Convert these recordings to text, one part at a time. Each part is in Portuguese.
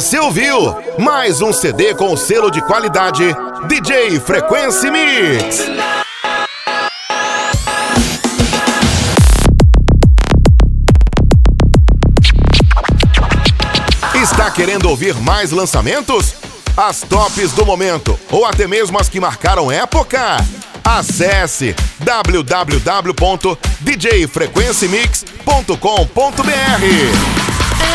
Você ouviu mais um CD com o selo de qualidade DJ Frequency Mix. Está querendo ouvir mais lançamentos? As tops do momento ou até mesmo as que marcaram época? Acesse www.djfrequencymix.com.br.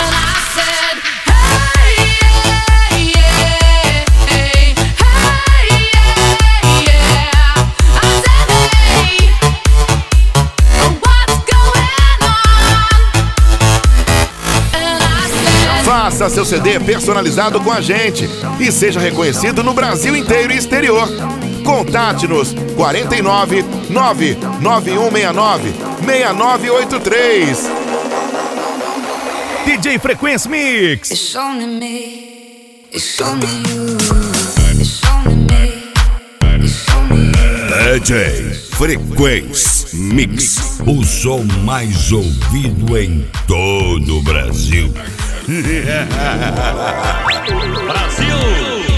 Faça seu CD personalizado com a gente e seja reconhecido no Brasil inteiro e exterior. Contate-nos 49 99169 6983. DJ Frequency Mix. It's only me. It's only you. It's only me. It's only you. DJ Frequency Mix, o som mais ouvido em todo o Brasil. Brasil!